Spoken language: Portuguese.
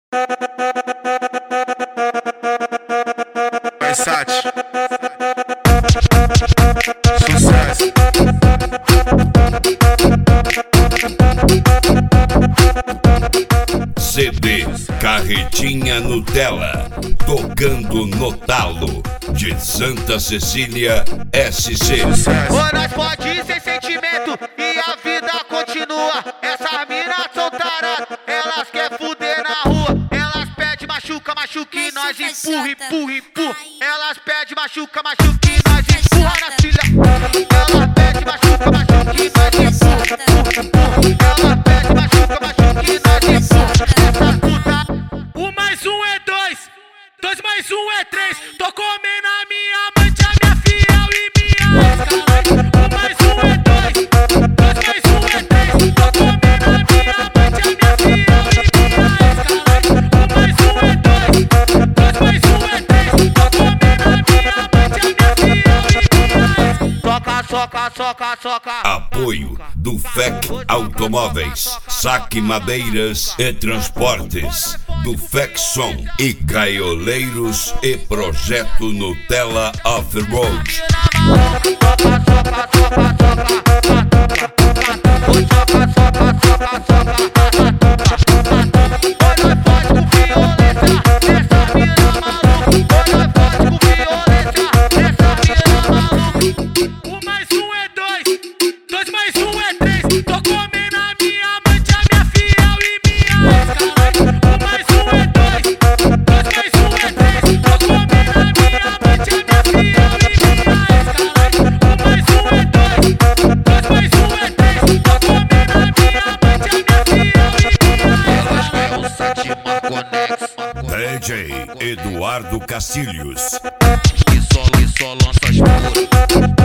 Versace. Sucesso. CD Carretinha Nutella, tocando no talo de Santa Cecília, SC. Ô, nós pode ir sem sentimento e a vida continua. Essas minas são taradas, elas querem fuder na rua. Elas pedem machuca, machuca e nós empurra, empurra, empurra. Elas pedem machuca, machuca e nós empurra na filha. Elas pedem machuca, machuca e nós empurra, empurra, empurra. Elas pedem machuca, machuca e nós empurra. Essa puta. 1 mais 1 é 2, 2 mais 1 é 3. Tô comendo a minha amante, a minha fiel e minha ex-galante. 1 mais 1 é 2, 2 mais 1 é 3. Tô comendo a minha amante, a minha fiel e minha ex-galante. 1 mais 1 é 2, 2 mais 1 é 3. Tô comendo a minha amante, a minha fiel e minha ex. Soca, soca, soca, soca. Apoio do FEC Automóveis, Saque Madeiras e Transportes, do FEC Som e Caioleiros e Projeto Nutella Off-Road. DJ Eduardo Castilhos. E só lança as puras.